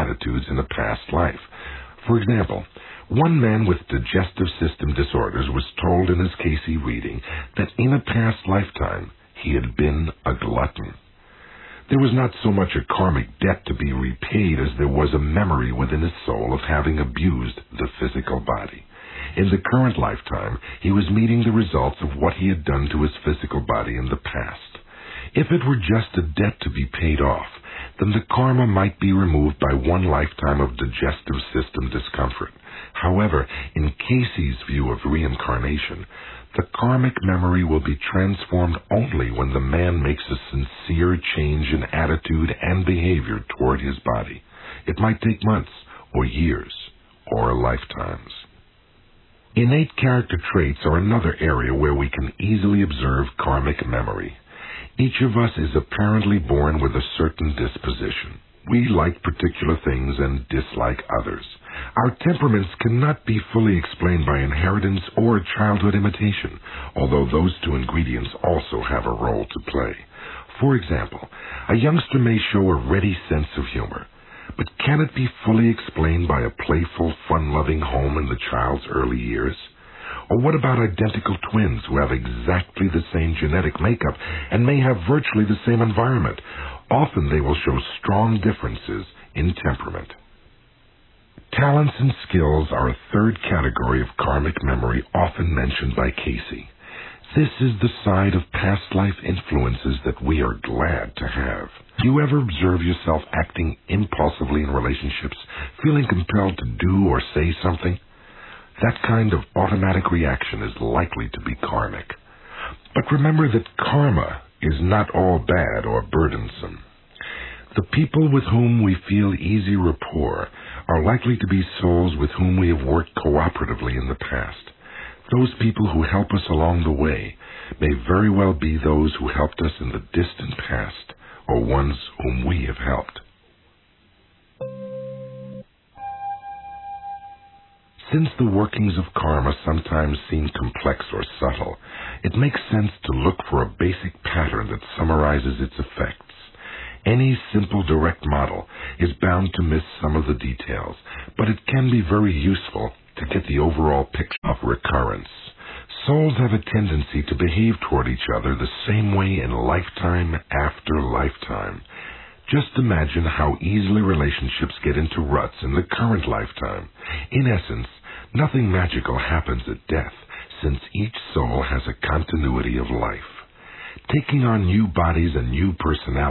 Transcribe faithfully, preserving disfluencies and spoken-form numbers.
attitudes in a past life. For example, one man with digestive system disorders was told in his Casey reading that in a past lifetime he had been a glutton. There was not so much a karmic debt to be repaid as there was a memory within his soul of having abused the physical body. In the current lifetime, he was meeting the results of what he had done to his physical body in the past. If it were just a debt to be paid off, then the karma might be removed by one lifetime of digestive system discomfort. However, in Casey's view of reincarnation, the karmic memory will be transformed only when the man makes a sincere change in attitude and behavior toward his body. It might take months, or years, or lifetimes. Innate character traits are another area where we can easily observe karmic memory. Each of us is apparently born with a certain disposition. We like particular things and dislike others. Our temperaments cannot be fully explained by inheritance or childhood imitation, although those two ingredients also have a role to play. For example, a youngster may show a ready sense of humor, but can it be fully explained by a playful, fun-loving home in the child's early years? Or what about identical twins who have exactly the same genetic makeup and may have virtually the same environment? Often they will show strong differences in temperament. Talents and skills are a third category of karmic memory often mentioned by Casey. This is the side of past life influences that we are glad to have. Do you ever observe yourself acting impulsively in relationships, feeling compelled to do or say something? That kind of automatic reaction is likely to be karmic. But remember that karma is not all bad or burdensome. The people with whom we feel easy rapport are likely to be souls with whom we have worked cooperatively in the past. Those people who help us along the way may very well be those who helped us in the distant past or ones whom we have helped. Since the workings of karma sometimes seem complex or subtle, it makes sense to look for a basic pattern that summarizes its effects. Any simple direct model is bound to miss some of the details, but it can be very useful to get the overall picture of recurrence. Souls have a tendency to behave toward each other the same way in lifetime after lifetime. Just imagine how easily relationships get into ruts in the current lifetime. In essence, nothing magical happens at death, since each soul has a continuity of life. Taking on new bodies and new personalities